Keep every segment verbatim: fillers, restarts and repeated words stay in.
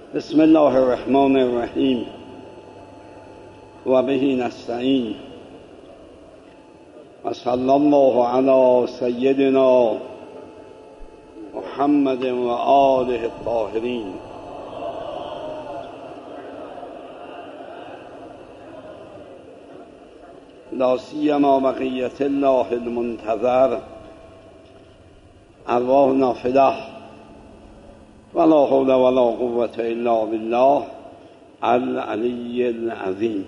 بسم الله الرحمن الرحیم و به نستعین و صلی الله علی سیدنا محمد و آله الطاهرین. لا سیما بقیت الله المنتظر ارواحنا فداه ولا حول ولا قوة الا بالله العلی العظیم.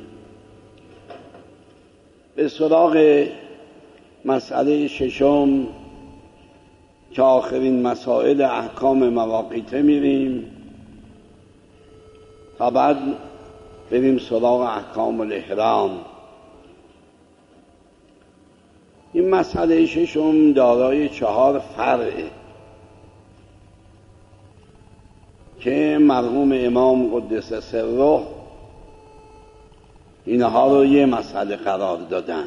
به سراغ مسئله ششم که آخرین مسائل احکام مواقیت میریم تا بعد بریم سراغ احکام الاحرام. این مسئله ششم دارای چهار فرعه که مرحوم امام قدس سره اینها رو یه مسئله قرار دادن،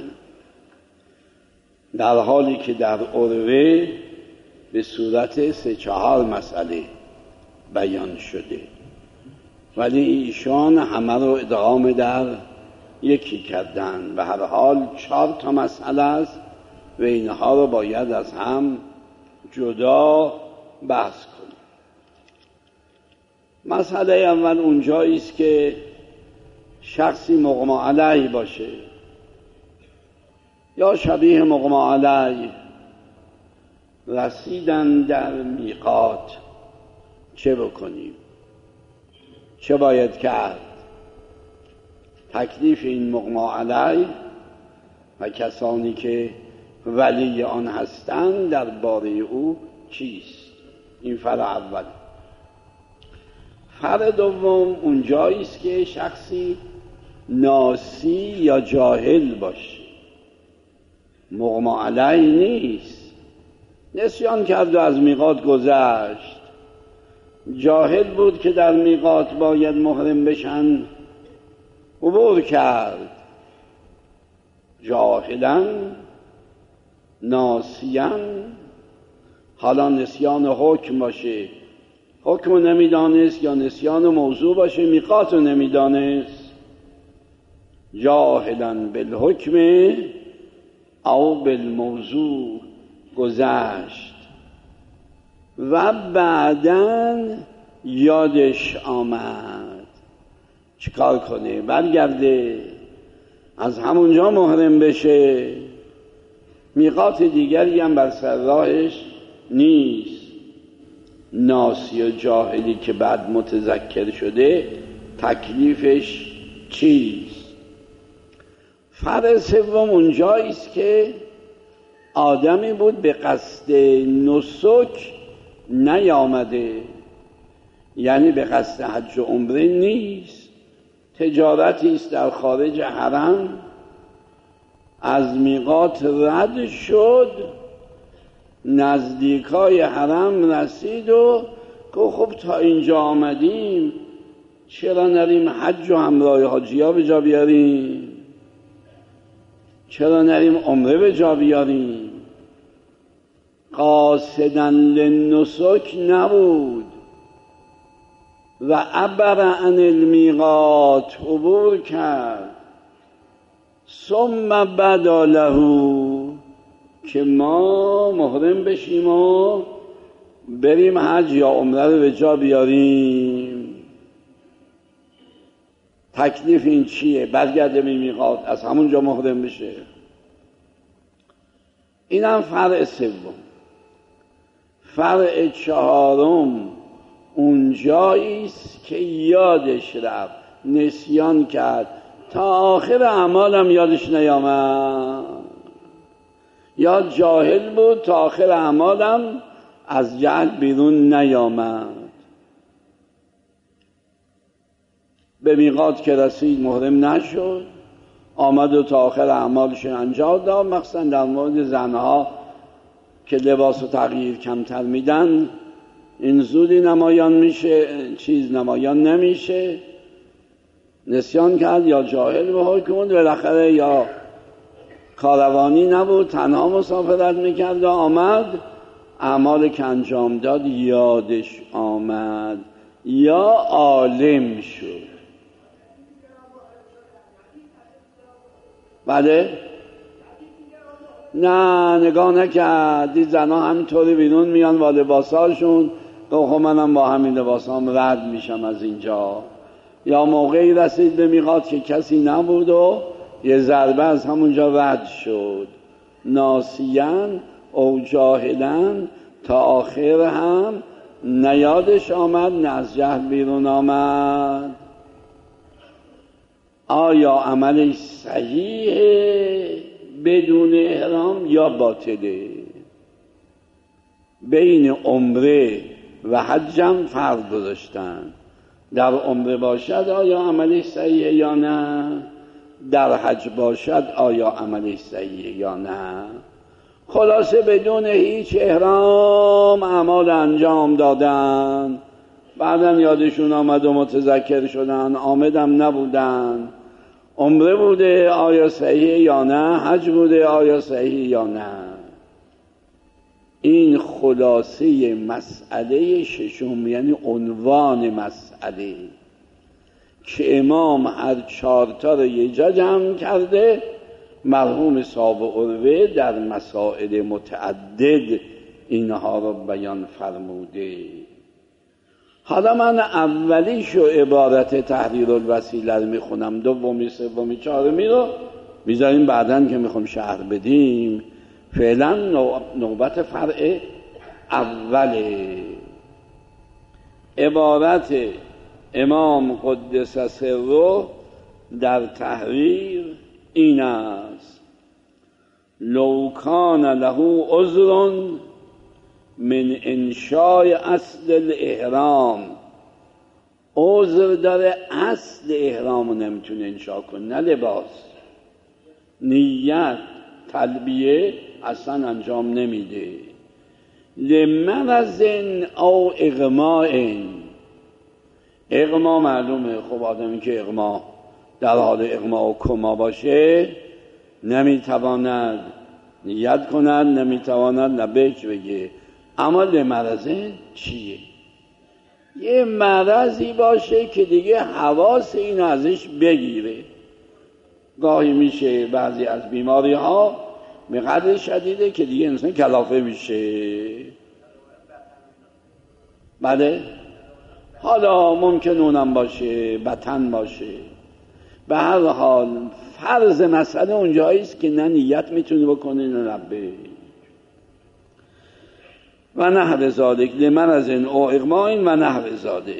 در حالی که در عروه به صورت سه چهار مسئله بیان شده، ولی ایشان همه رو ادغام در یکی کردن. به هر حال چهار تا مسئله است و اینها رو باید از هم جدا بحث کنیم. مسئله اول اونجایی است که شخصی مغمى علیه باشه یا شبیه مغمى علیه، رسیدن در میقات، چه بکنیم؟ چه باید کرد؟ تکلیف این مغمى علیه و کسانی که ولی آن هستند درباره او چیست؟ این فرع اول. فرع دوم اونجایی است که شخصی ناسی یا جاهل باشه، مغمى علیه نیست، نسیان کرد و از میقات گذشت، جاهل بود که در میقات باید محرم بشن، عبور کرد، جاهلا ناسیان. حالا نسیان حکم باشه، حکم رو نمیدانست، یا نسیان موضوع باشه، میقات رو نمیدانست، جاهلا بالحکم او بالموضوع گذشت و بعداً یادش آمد، چیکار کنه؟ برگرده از همونجا محرم بشه، میقات دیگری هم بر سر راهش نیست. ناسی و جاهلی که بعد متذکر شده تکلیفش چیست؟ فرع سوم اونجایی است که آدمی بود به قصد نسک نیامده، یعنی به قصد حج و عمره نیست، تجارتی است در خارج حرم، از میقات رد شد، نزدیکای حرم رسید و گفت خب تا اینجا آمدیم چرا نریم حج و همراه حاجی‌ها به جا بیاریم؟ چرا نریم عمره به جا بیاریم؟ قاصداً للنسک نبود و عبر عن المیقات، عبور کرد. ثم بدا له که ما محرم بشیم و بریم حج یا عمره رو به جا بیاریم. تکلیف این چیه؟ برگرده به میقات، از همونجا محرم بشه. اینم فرع سوم. فرع چهارم اونجایی است که یادش رفت، نسیان کرد، تا آخر اعمالم یادش نیامد، یا جاهل بود تا آخر اعمالم از جهل بیرون نیامد. به میقات که رسید محرم نشد، آمد و تا آخر اعمالش انجام داد. مخصوصا در مورد زنها که لباس و تغییر کمتر میدن این زودی نمایان میشه، چیز نمایان نمیشه. نسیان کرد یا جاهل به حکم بود، بالاخره یا کاروانی نبود، تنها مسافرت میکرد و آمد، اعمال که انجام داد یادش آمد، یا عالم شد. بله؟ نه نگاه نکرد، دید زنها همینطوری بیرون میان با لباساشون، خب منم با همین لباسام رد میشم از اینجا. یا موقعی رسید به میقات که کسی نبود و یه ضربه از همونجا رد شد. ناسیان او جاهلن تا آخر هم نیادش آمد، نه از جهل بیرون آمد. آیا عملش صحیحه بدون احرام یا باطله؟ بین عمره و حجم فرق گذاشتن. در عمره باشد آیا عملش صحیحه یا نه؟ در حج باشد آیا عملش صحیحه یا نه؟ خلاصه بدون هیچ احرام اعمال انجام دادن، بعدم یادشون آمد و متذکر شدن، آمدم نبودن. عمره بوده آیا صحیح یا نه؟ حج بوده آیا صحیح یا نه؟ این خلاصه مسئله ششم، یعنی عنوان مسئله که امام هر چهارتا رو یه جا جمع کرده. مرحوم صاحب عروه در مسائل متعدد اینها رو بیان فرموده. حالا من اولیشو عبارت تحریر الوسیله رو میخونم، دومی سومی چهارمی رو میذاریم بعدن که میخوام شرح بدیم. فعلا نوبت فرع اوله. عبارت امام قدس سره در تحریر این است: لو کان له عذر من انشاء اصل الاحرام. عذر داره، اصل احرام رو نمیتونه انشاء کنه، نه لباس، نیت، تلبیه اصلا انجام نمیده. لمرض او اغماء. اغما معلومه، خب آدمی که اغما در حال اغما و کما باشه نمیتواند نیت کند، نمیتواند لبیک بگه. اما لمرضه چیه؟ یه مرضی باشه که دیگه حواس این ازش بگیره. گاهی میشه بعضی از بیماری ها به قدر شدیده که دیگه انسان کلافه میشه. بله؟ حالا ممکن اونم باشه، بطن باشه. به هر حال فرض مسئله اونجاییست که نه نیت میتونه بکنه نه لبه و نحو ذالک لمرض او اغماء و نحو ذالک.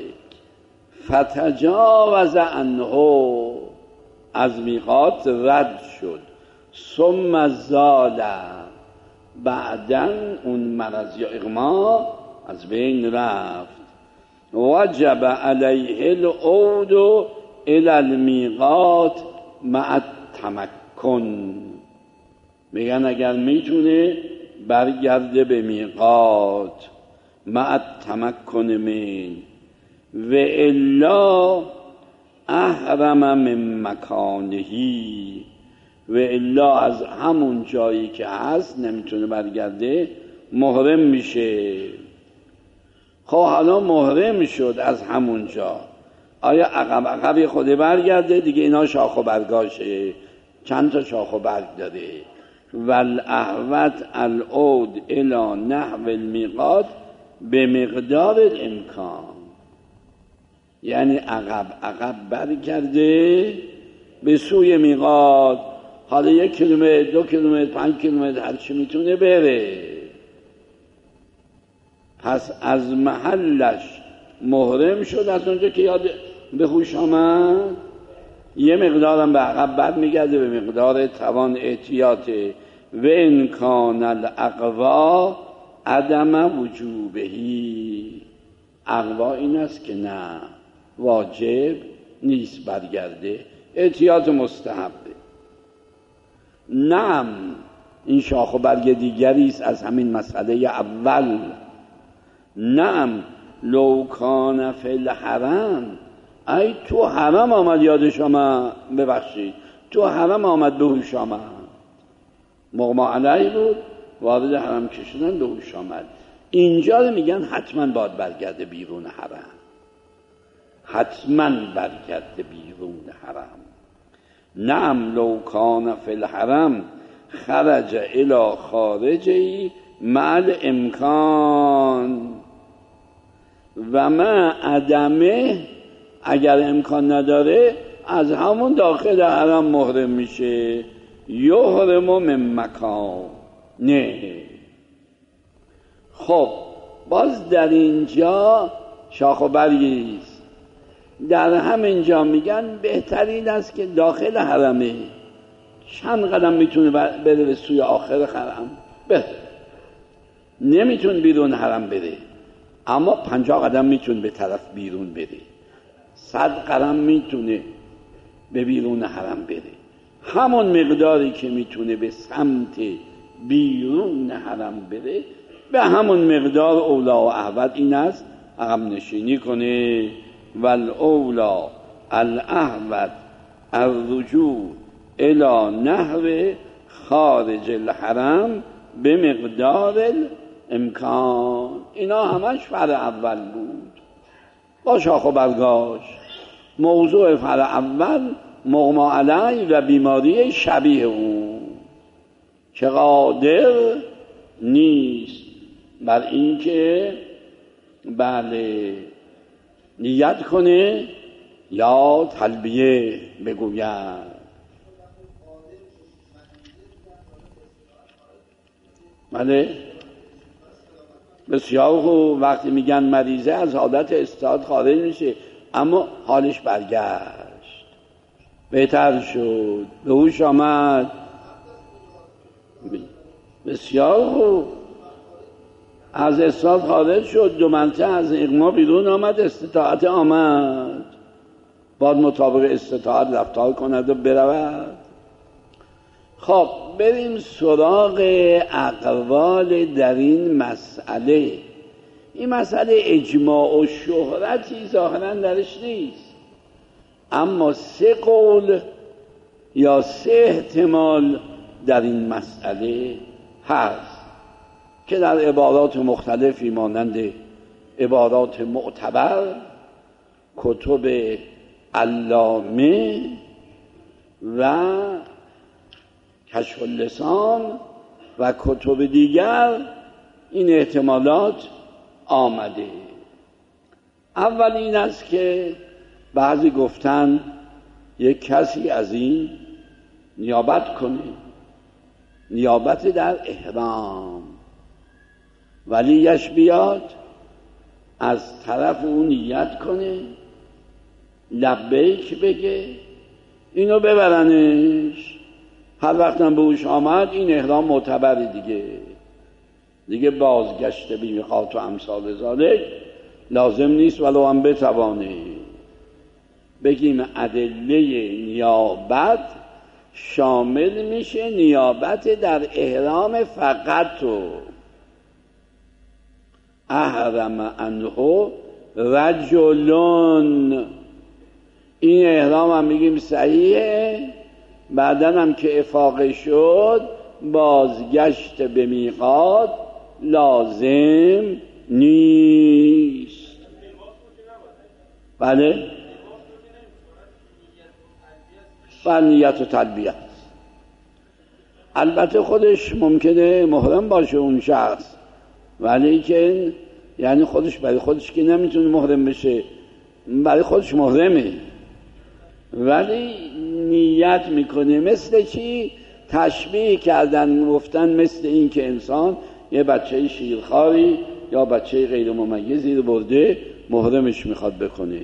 فتجاوز عنه، از میقات رد شد. ثم زال، بعدن اون مرض یا اغما از بین رفت. وجب علیه العود الى المیقات مع التمکن. میگن اگر میتونه برگرده به میقات مع التمکن من، و الا احرم من مکانهی، و الا از همون جایی که هست نمیتونه برگرده، محرم میشه. خب حالا محرم شد از همون جا، آیا عقب عقب خود برگرده؟ دیگه اینا شاخ و برگاشه، چند تا شاخ و برگ داره. والاحوط العود الى نحو المیقات به مقدار الامکان، یعنی عقب عقب برگرده به سوی میقات. حالا یک کیلومتر، دو کیلومتر، پنج کیلومتر، هر چی میتونه بره. پس از محلش محرم شد، از اونجا که یاد به هوش آمد یه مقدارم به عقب بر میگرده به مقدار توان احتیاطه. و انکان الاقوا عدم وجوبهی. اقوا این است که نه واجب نیست برگرده، احتیاط مستحبه. نعم، این شاخ و برگ دیگری است از همین مسئله اول. نعم لو کان فی الحرم، ای تو حرم آمد یادش آمد، ببخشید تو حرم آمد به هوش آمد، مغما علیه بود، وارد حرم کشیدن به هوش آمد. اینجا رو میگن حتما باید برگرده بیرون حرم. حتما برگرده بیرون حرم. نعم لو کان فی الحرم خرج الی خارجی مع الامکان و ما عدمه، اگر امکان نداره از همون داخل حرم محرم میشه. یحرم من مکان. نه خب باز در اینجا شاخ و برگیست. در همین جا میگن بهترین است که داخل حرمه چند قدم میتونه بره به سوی آخر حرم، بهتر. نمیتونه بیرون حرم بره، اما پنجاه قدم میتونه به طرف بیرون بره، صد قدم میتونه به بیرون حرم بره. همون مقداری که میتونه به سمت بیرون حرم بره به همون مقدار اولا و احوط این است عقب نشینی کنه. والاولا الاحوط الرجوع الی نحو خارج الحرم به مقدار الامکان. اینا همش فرع اول بود با شاخ و برگاش. موضوع فرع اول مغما علیه و بیماری شبیه اون که قادر نیست بر این که بله نیت کنه یا تلبیه بگوید. بله بسیار خوب. وقتی میگن مریضه از حالت استعداد خارج میشه اما حالش برگشت، بهتر شد، به هوش آمد. بسیار خوب. از استعداد خارج شد، دو منطقه از اغما بیرون آمد، استطاعت آمد، باید مطابق استطاعت رفتار کند و برود. خب بریم سراغ اقوال در این مسئله. این مسئله اجماع و شهرتی ظاهرا درش نیست، اما سه قول یا سه احتمال در این مسئله هست که در عبارات مختلفی مانند عبارات معتبر، کتب علامه و کشف اللسان و کتب دیگر این احتمالات آمده. اول این است که بعضی گفتن یک کسی از این نیابت کنه، نیابت در احرام، ولیش بیاد از طرف اون نیت کنه، لبیک بگه، اینو ببرنش. هر وقتم به اوش آمد این احرام معتبره دیگه، دیگه بازگشت بی میقات و امثال ذالک لازم نیست ولو هم بتوانه. بگیم ادله نیابت شامل میشه نیابت در احرام فقط و احرم عنه رجلون. این احرام هم میگیم صحیحه، بعدن هم که افاقه شد بازگشت به میقات لازم نیست. بله و نیت و تلبیه. البته خودش ممکنه محرم باشه اون شخص، ولی که یعنی خودش برای خودش که نمیتونه محرم بشه، برای خودش محرمه ولی نیت میکنه. مثل چی؟ تشبیه کردن، گفتن مثل این که انسان یه بچه شیرخواری یا بچه غیر ممیزی رو برده محرمش میخواد بکنه.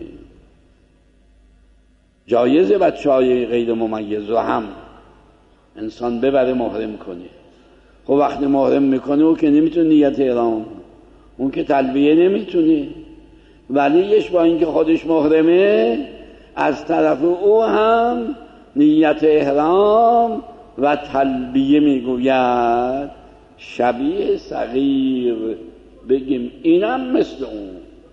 جایز بچه های غیر ممیز رو هم انسان ببره محرم کنه. خب وقتی محرم میکنه او که نمیتونه نیت احرام، اون که تلبیه نمیتونه، ولیش با اینکه خودش محرمه از طرف او هم نیت احرام و تلبیه میگوید. شبیه صغیر بگیم اینم مثل اون.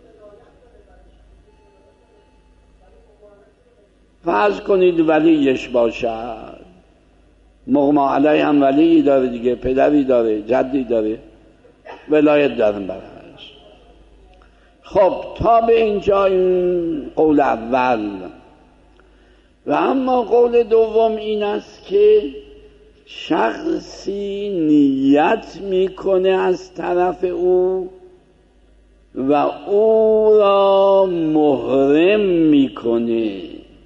فرض کنید ولیش باشد، مغما علیه هم ولی داره دیگه، پدری داره، جدی داره، ولایت دارن برش. خب تا به اینجا این قول اول. و اما قول دوم این است که شخصی نیت میکنه از طرف او و او را محرم میکنه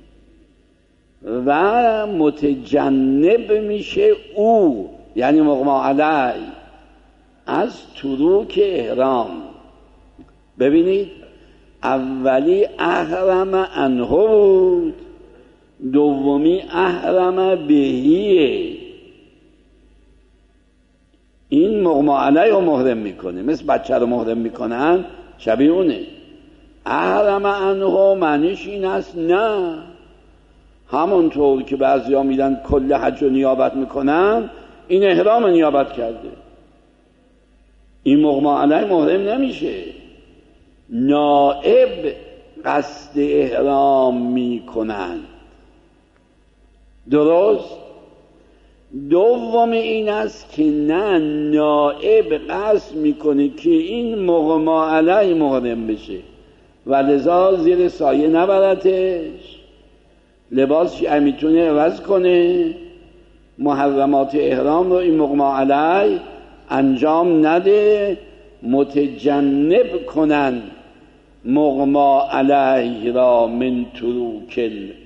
و متجنب میشه او، یعنی مغما علیه، از تروک احرام. ببینید اولی احرم عنه بود، دومی احرم بهیه. این مغما علیه رو محرم میکنه، مثل بچه رو محرم میکنن، شبیه اونه. احرم عنه معنیش این است نه همونطور که بعضی ها میدن کل حج رو نیابت میکنن، این احرام نیابت کرده، این مغما علیه محرم نمیشه، نائب قصد احرام میکنن. درست؟ دوم این است که نه نائب قصد میکنه که این مغما علیه محرم بشه و لذا زیر سایه نبرتش، لباسش میتونه عوض کنه، محرمات احرام رو این مغما علیه انجام نده، متجنب کنن مغما علیه را من تروک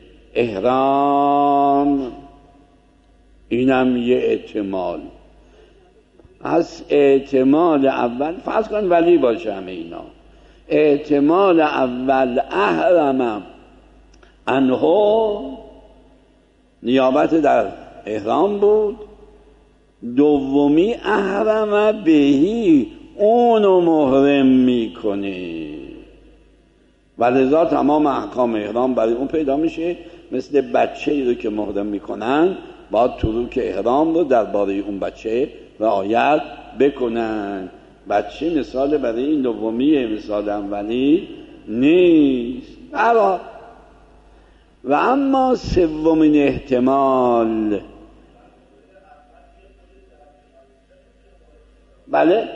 احرام. اینم یه احتمال. از احتمال اول فرض کن ولی باشه همه اینا، احتمال اول احرم عنه نیابت در احرام بود، دومی احرم بهی اونو محرم میکنه و لذا تمام احکام احرام برای اون پیدا میشه. مثل بچه ای رو که محرم میکنن باید تروک احرام رو درباره اون بچه رعایت بکنن. بچه مثال برای این دومیه، مثال اولی نیست. برا. و اما سومین احتمال، بله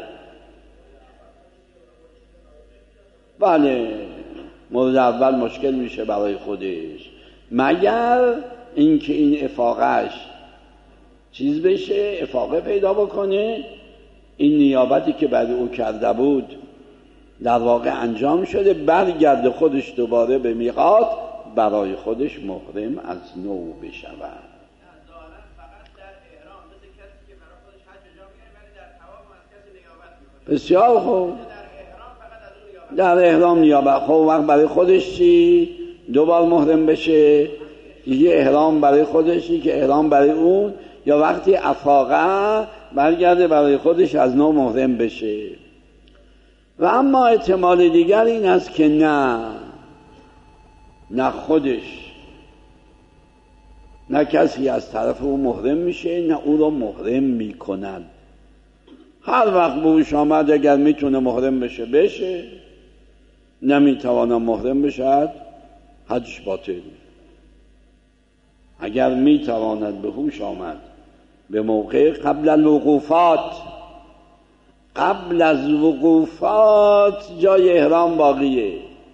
بله مورد اول مشکل میشه برای خودش، مگر اینکه این افاقش چیز بشه، افاقه پیدا بکنه، این نیابتی که برای او کرده بود در واقع انجام شده، برگرد خودش دوباره به میقات، برای خودش محرم از نو بشود. بسیار خوب، در احرام نیابت. خب وقت برای خودش چی؟ دوبار محرم بشه، یه احرام برای خودشی که احرام برای اون، یا وقتی افاقه برگرده برای خودش از نو محرم بشه. و اما احتمال دیگر این است که نه نه خودش نه کسی از طرف او محرم میشه، نه او رو محرم میکنن. هر وقت بوش آمد اگر میتونه محرم بشه بشه، نمیتواند محرم بشد، حجش باطل. اگر میتواند به هوش آمد به موقع قبل الوقوفات، قبل از وقوفات جای احرام باقیه،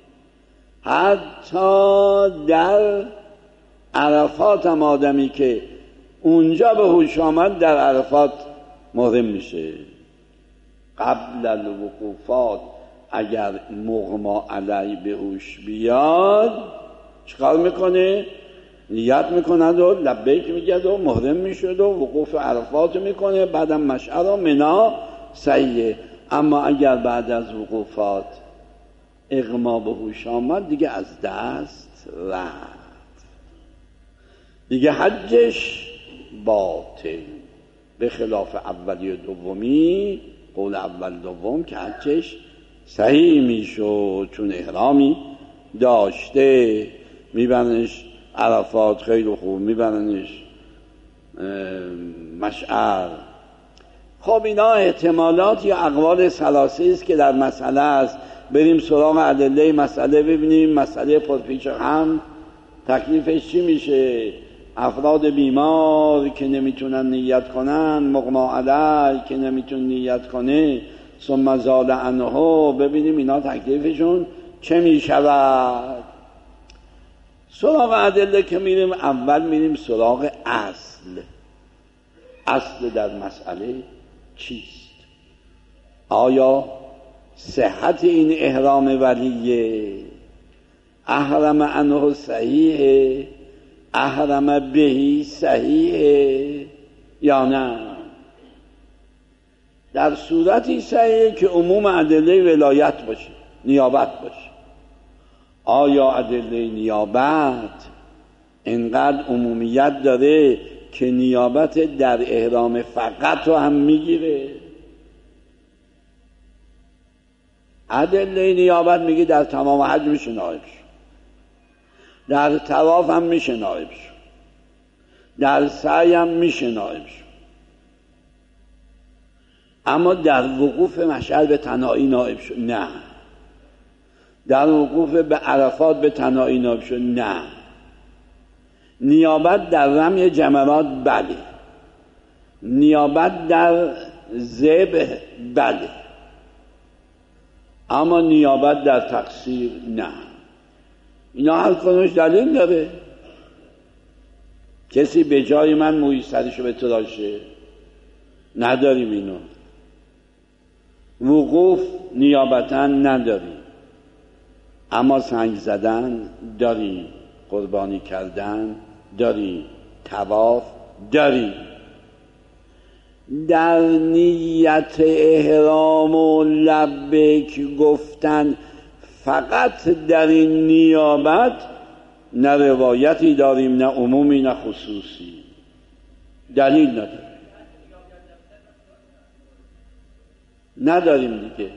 حتی در عرفات هم آدمی که اونجا به هوش آمد در عرفات محرم میشه. قبل الوقوفات اگر مغما علیه به هوش بیاد چیکار میکنه؟ نیت میکند و لبیک میگد و محرم میشد و وقوف عرفات میکنه، بعدم مشعر و منا سعیه. اما اگر بعد از وقوفات اغما به هوش آمد دیگه از دست رفت، دیگه حجش باطل، به خلاف اولی و دومی، قول اول دوم که حجش صحیح میشد چون احرامی داشته، میبرنش عرفات خیلی خوب، میبرنش مشعر. خب اینا احتمالات یا اقوال ثلاثی است که در مسئله است. بریم سراغ ادله مسئله ببینیم مسئله پرپیچ هم تکلیفش چی میشه. افراد بیمار که نمیتونن نیت کنن، مغما علیه که نمیتون نیت کنه، ثم زال عنه، ببینیم اینا تکلیفشون چه می شود. سراغ ادله که میریم، اول میریم سراغ اصل. اصل در مسئله چیست؟ آیا صحت این احرام ولیه؟ احرم عنه صحیحه؟ احرم بهی صحیحه یا نه؟ در صورتی صحیحه که عموم ادله ولایت باشه، نیابت باشه. آیا ادله نیابت اینقدر عمومیت داره که نیابت در احرام فقط رو هم میگیره؟ ادله نیابت میگه در تمام حج میشه نائب شو، در طواف هم میشه نائب شو، در سعی هم میشه نائب شو، اما در وقوف مشعر به تنهایی نائب شو نه، در وقوف به عرفات به تنهایی نائب شو نه. نیابت در رمی جمرات بله، نیابت در ذبح بله، اما نیابت در تقصیر نه. اینا هر کدومش دلیل داره. کسی به جای من موی سرشو بتراشه؟ نداریم اینو. وقوف نیابتا نداریم، اما سنگ زدن داریم، قربانی کردن داریم، طواف داریم. در نیت احرام و لبیک گفتن فقط در این نیابت نه روایتی داریم، نه عمومی نه خصوصی، دلیل نداریم. نداریم دیگه.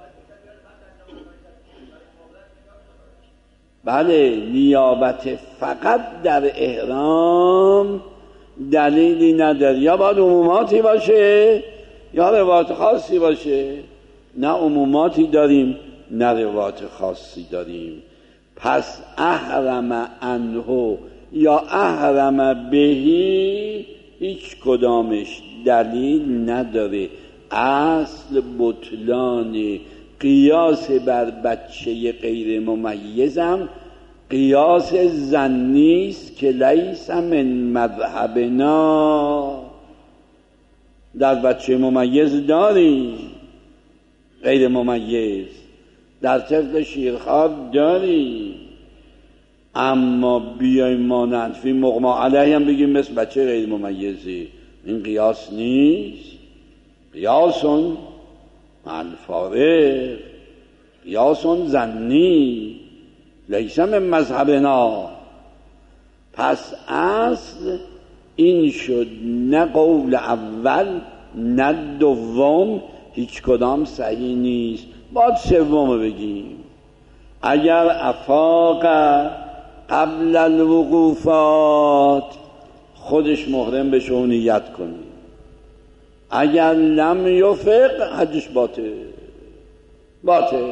بله، نیابت فقط در احرام دلیلی نداره. یا باید عموماتی باشه یا روایت خاصی باشه. نه عموماتی داریم نه روایت خاصی داریم. پس احرم عنه یا احرم بهی هیچ کدامش دلیل نداره. اصل بطلان قیاس بر بچه غیر ممیزم قیاس ظنی است که لیس من مذهبنا. در بچه ممیز داری غیر ممیز، در طفل شیرخوار داری، اما بیایم مانند فی مغمى علیه هم بگیم مثل بچه غیر ممیزی، این قیاس نیست. قیاسون الفارق، قیاسون ظنی لیس من مذهبنا. پس اصل این شد، نه قول اول نه دوم، هیچ کدام صحیح نیست. باید سوم بگیم. اگر افاق قبل الوقوفات خودش محرم بشه و نیت کنی، اگر لم یفق حجش باطل باطل.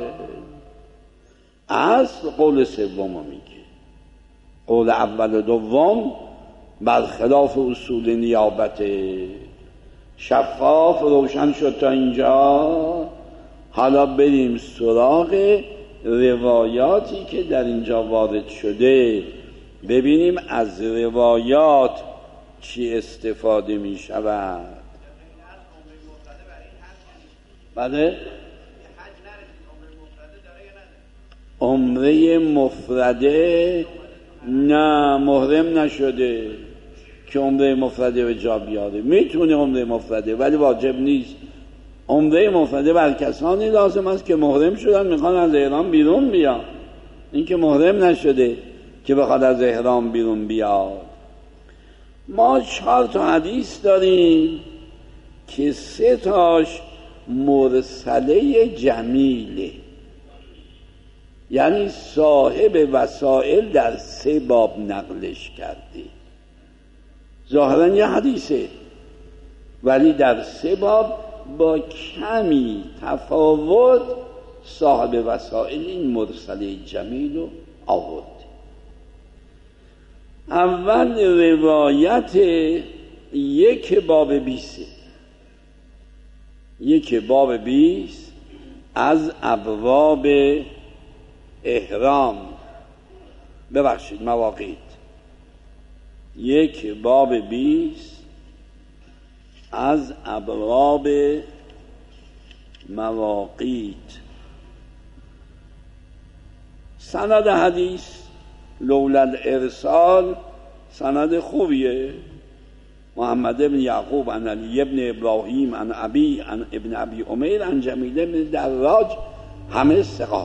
اصل قول سوم میگه، قول اول و دوم برخلاف اصول نیابت. شفاف روشن شد تا اینجا. حالا بریم سراغ روایاتی که در اینجا وارد شده، ببینیم از روایات چی استفاده می شود. بله؟ عمره مفرده نه، محرم نشده که عمره مفرده به جا بیاره. میتونه عمره مفرده ولی واجب نیست. عمره مفرده بر کسانی لازم است که محرم شدن میخوان از احرام بیرون بیان. این که محرم نشده که بخواد از احرام بیرون بیاد. ما چهار تا حدیث داریم که سه تاش مرسله جمیله، یعنی صاحب وسائل در سه باب نقلش کرده. ظاهرا یه حدیثه ولی در سه باب با کمی تفاوت صاحب وسائل این مرسله جمیل رو آورد. اول روایت یک باب بیسه، یک باب بیست از ابواب احرام، ببخشید مواقیت، یک باب بیست از ابواب مواقیت. سند حدیث لولا الارسال سند خوبیه. محمد بن یعقوب عن علی بن ابراهیم عن ابی عن ابن ابی امیر عن جمیل بن دراج، همه ثقات.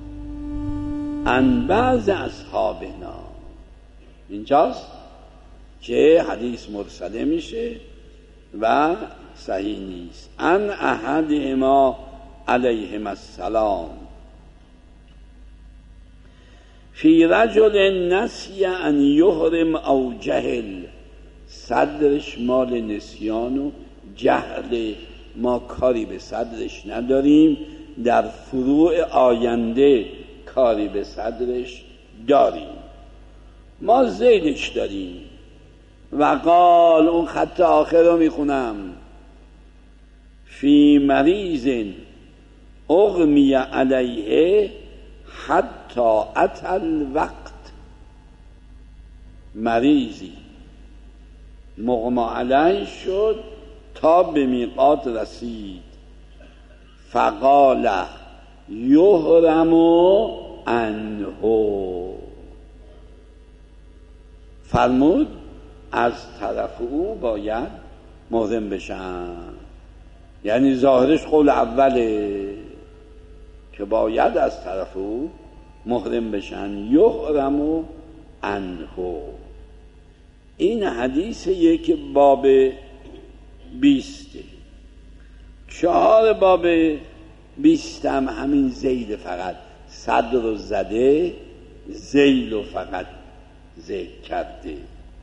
عن بعض اصحابنا، اینجاست که حدیث مرسله میشه و صحیح نیست. عن احدهما علیهم السلام فی رجل نسی ان یحرم او جهل، صدرش مال نسیان و جهل، ما کاری به صدرش نداریم، در فروع آینده کاری به صدرش داریم، ما زیدش داریم. و قال، اون خط آخر رو میخونم، فی مریض اغمی علیه حتی اتى الوقت، مریضی مغمی علیه شد تا به میقات رسید. فقال یحرم عنه، فرمود از طرف او باید محرم بشن. یعنی ظاهرش قول اوله که باید از طرف او محرم بشن. یحرم عنه. این حدیث یک باب بیسته. چهار باب بیستم همین زید فقط صدر رو زده، زیل رو فقط زید کرده.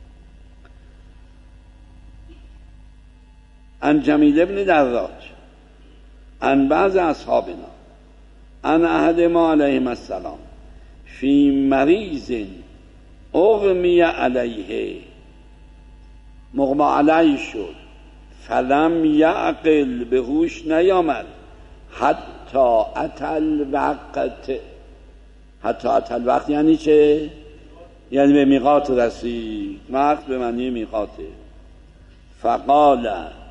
عن جمیل بن دراج عن بعض اصحابنا عن احدهما علیهم السلام فی مریض اغمی علیه، مغمی علیه شد، فلم یعقل، به هوش نیامد، حتی اتى الوقت. حتی اتى الوقت یعنی چه؟ یعنی به میقات رسید. وقت به معنی میقاته. فقال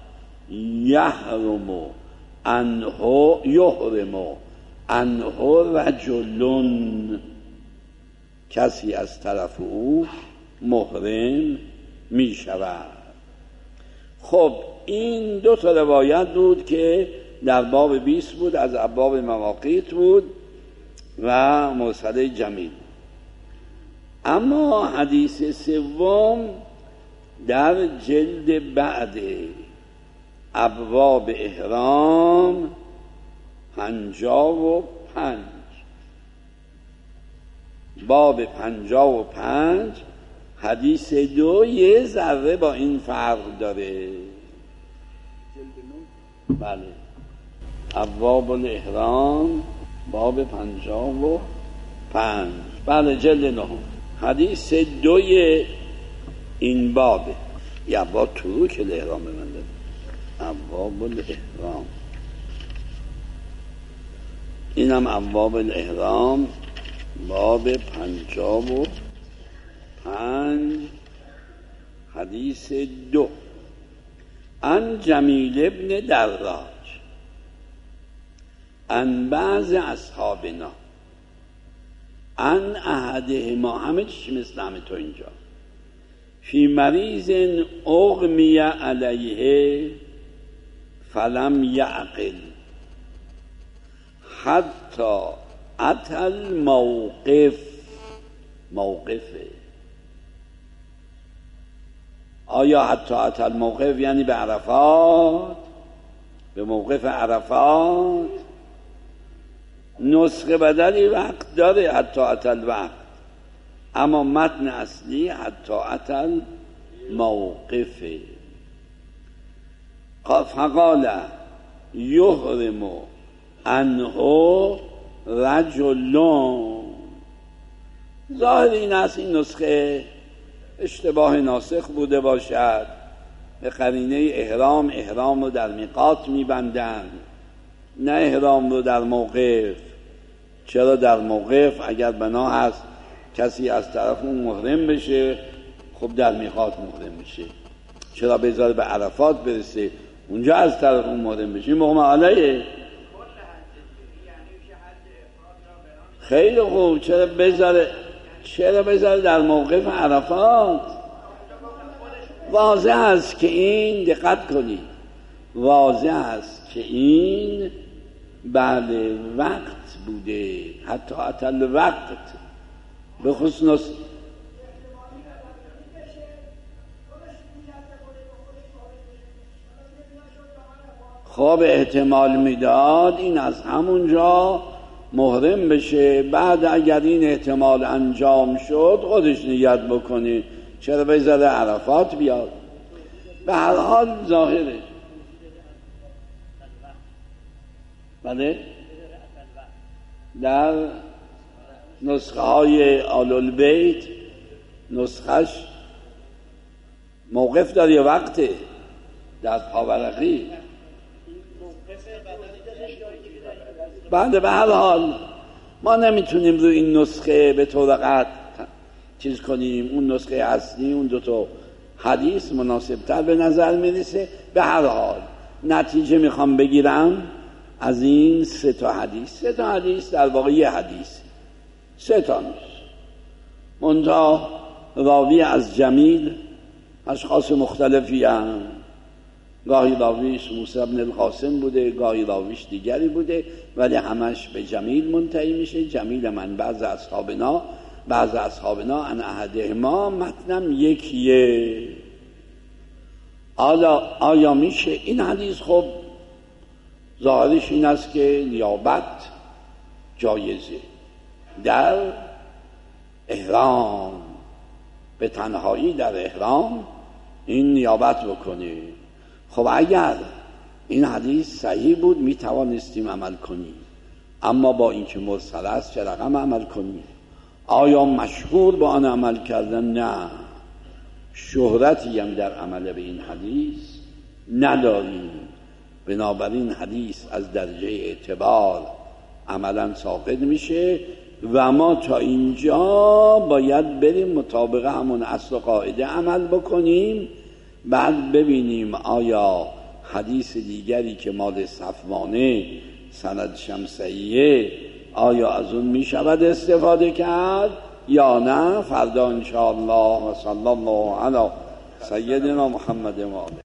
یحرم عنه یحرم عنه رجل، کسی از طرف او محرم می شود. خب این دو تا روایت بود که در باب بیست بود، از ابواب مواقیت بود و مرسله جمیل. اما حدیث سوم در جلد بعد ابواب احرام پنجاه و پنج، باب پنجاه و پنج، حدیث دو یه ذره با این فرق داره. بله، ابواب الاحرام باب پنجاه و پنج، بله جلد نه، حدیث دوی این بابه. یا با تروک الاحرام بمنده، ابواب الاحرام، اینم ابواب الاحرام باب پنجاه و پنج، حدیث دو. عن جمیل بن دراج عن بعض اصحابنا عن احدهما، همه چیش مثل همه تو اینجا، فی مریض اغمی علیه فلم یعقل حتی اتى الموقف. موقفه، آیا حتی اتى الموقف یعنی به عرفات، به موقف عرفات؟ نسخه بدلی وقت داره حتی اتى الوقت، اما متن اصلی حتی اتى الموقف. فقال یحرم عنه رجل، ظاهر این است این نسخه اشتباه ناسخ بوده باشد به قرینه احرام، احرام رو در میقات میبندن، نه احرام رو در موقف. چرا در موقف اگر بنا هست کسی از طرف اون محرم بشه، خب در میقات محرم بشه. چرا بذاره به عرفات برسه اونجا از طرف اون محرم بشه؟ این مغمه علیه. خیلی خوب، چرا بذاره چرا بذاره در موقف عرفات؟ واضح است که این، دقت کنید، واضح است که این بعد وقت بوده، حتی اتل وقت، به خصوص خواب احتمال میداد این از همونجا محرم بشه. بعد اگر این احتمال انجام شد خودش نیت بکنه، چرا بذاره عرفات بیاد؟ به هر حال ظاهره. بله، در نسخه های آل البیت نسخش موقف داره وقته، در پاورقی. بله، به هر حال ما نمیتونیم روی این نسخه به طور قطع چیز کنیم. اون نسخه اصلی، اون دو تا حدیث مناسب تر به نظر میرسه. به هر حال نتیجه میخوام بگیرم از این سه تا حدیث. سه تا حدیث در واقع یه حدیث، سه تا نیست. منتها راوی از جمیل اشخاص مختلفی هم، گاهی راویش موسی بن القاسم بوده، گاهی راویش دیگری بوده، ولی همش به جمیل منتهی میشه. جمیل من بعض اصحابنا بعض اصحابنا ان احدهما متنم یکیه. آیا, آیا میشه این حدیث؟ خب ظاهرش این است که نیابت جایزه در احرام، به تنهایی در احرام این نیابت بکنه. خب اگر این حدیث صحیح بود می توانستیم عمل کنیم، اما با اینکه مرسل است چه رقم عمل کنیم؟ آیا مشهور با آن عمل کردن؟ نه، شهرتی هم در عمل به این حدیث نداریم. بنابراین حدیث از درجه اعتبار عملا ساقط میشه و ما تا اینجا باید بریم مطابق همون اصل و قاعده عمل بکنیم. بعد ببینیم آیا حدیث دیگری که مال صفوانه سند شمسیه، آیا از اون می شود استفاده کرد یا نه. فردا انشاءالله. و صلی الله علی سیدنا محمد و آله.